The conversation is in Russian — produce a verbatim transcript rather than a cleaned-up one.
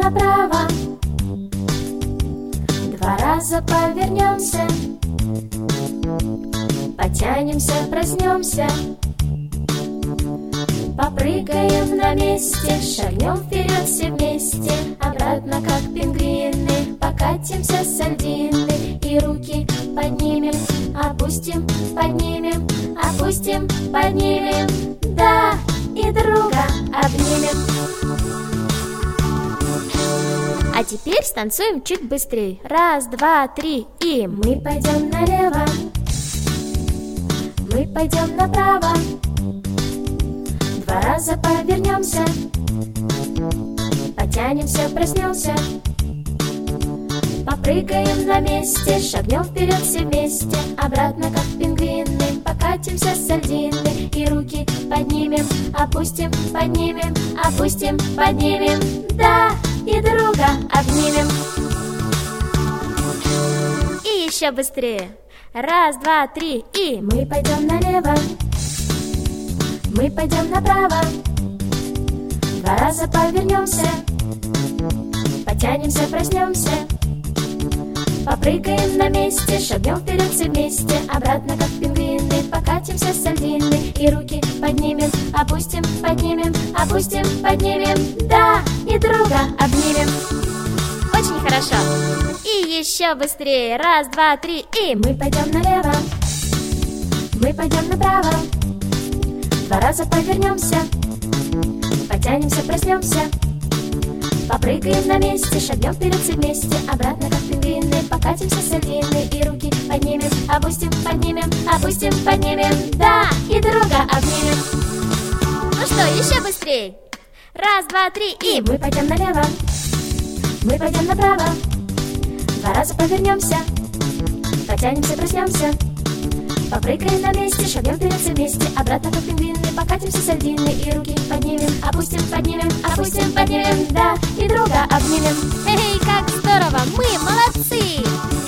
направо, два раза повернемся, потянемся, проснемся, попрыгаем на месте, шагнем вперед все вместе, обратно как пингвины, покатимся с льдины и руки поднимем, опустим, поднимем, опустим, поднимем, да, и друга обнимем. А теперь станцуем чуть быстрее. Раз, два, три, и мы пойдем налево, мы пойдем направо, два раза повернемся, потянемся, проснемся, попрыгаем на месте, шагнем вперед все вместе, обратно как пингвины, покатимся с льдины и руки поднимем, опустим, поднимем, опустим, поднимем, да, и друга обнимем. И еще быстрее. Раз, два, три, и мы пойдем налево, мы пойдем направо, два раза повернемся, потянемся, проснемся, попрыгаем на месте, шагнем вперед все вместе, обратно как пингвины, покатимся с льдины и руки поднимем, опустим, поднимем, опустим, поднимем, да, и друга обнимем. Очень хорошо. И еще быстрее. Раз, два, три, и мы пойдем налево, мы пойдем направо, два раза повернемся, потянемся, проснемся, попрыгаем на месте, шагнем вперед все вместе, обратно как пингвины, покатимся с льдины и руки поднимем, опустим, поднимем, опустим, поднимем, да, и друга обнимем. Ну что, еще быстрее. Раз, два, три, и мы пойдем налево, мы пойдем направо, два раза повернемся, потянемся, проснемся, попрыгаем на месте, шагнем вперед все вместе, обратно как пингвины, покатимся с льдины и руки поднимем, опустим, поднимем, опустим, поднимем, да, и друга обнимем. Эй, как здорово, мы молодцы!